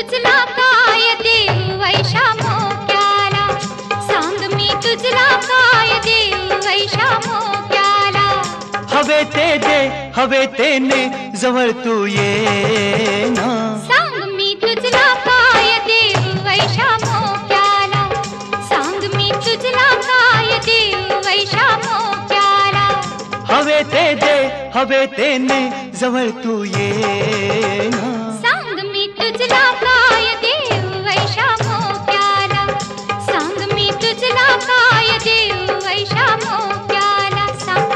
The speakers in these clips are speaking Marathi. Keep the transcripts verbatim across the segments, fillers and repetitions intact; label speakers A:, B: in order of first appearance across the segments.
A: तुझला काय देऊ वैशा मोक्याला, सांग मी तुझला काय देऊ वैशा मोक्याला।
B: हवे ते दे हवे ते ने जवळ तू ये ना,
A: सांग मी तुझला काय देऊ वैशा मोक्याला, सांग मी तुझला काय देऊ वैशा मोक्याला।
B: हवे ते दे हवे ते ने जवळ तू ये ना,
A: सांग मी तुझला काय देऊ वैशा मोक्याला, सांग मी तुझला काय देऊ वैशा मोक्याला। सांग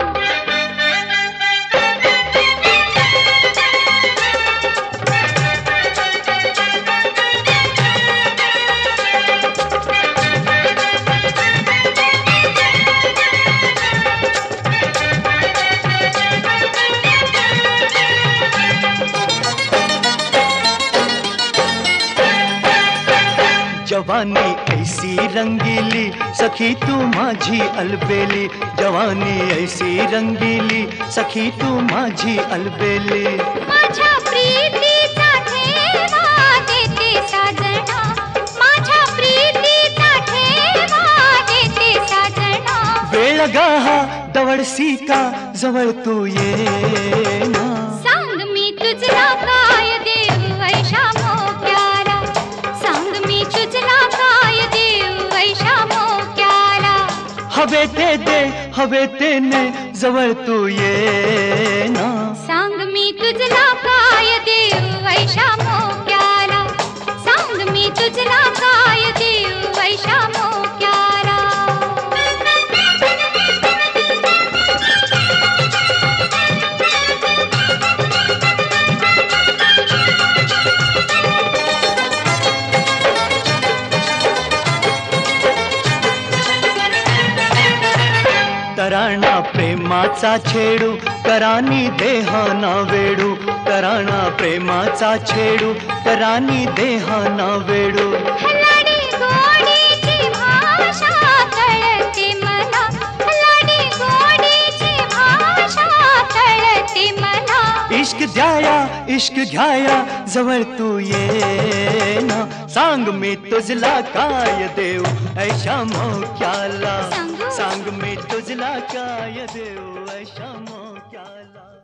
B: जवानी ऐसी रंगीली सखी तू माझी अलबेली, जवानी ऐसी रंगीली सखी तू माझी अलबेली।
A: माझ्या प्रीतीचा ठेवा देते साजना, माझ्या प्रीतीचा ठेवा देते साजना।
B: वेळ गाहा दवडसी का जवळ तू ये ना,
A: सांग मी तुझला काय देऊ वैशा मोक्याला, सांग मी तुझला काय देऊ वैशा मोक्याला।
B: हवे ते दे हवे ते ने जवळ तू ये ना,
A: सांग मी तुझला काय देऊ वैशा मोक्याला, सांग मी तुझला काय देऊ वैशा मोक्याला।
B: तराणा प्रेमाचा छेडू करानी देहाना वेडू, तराणा प्रेमाचा छेडू करानी देहाना वेडू।
A: लाडी गोडीची भाषा कळते मला, लाडी गोडीची भाषा कळते मला।
B: इश्क द्याया इश्क घ्याया जवळ तू ये ना, सांग मी तुझला काय देऊ ऐशा मोक्याला, सांग मी तुझला काय देऊ ऐशा मोक्याला।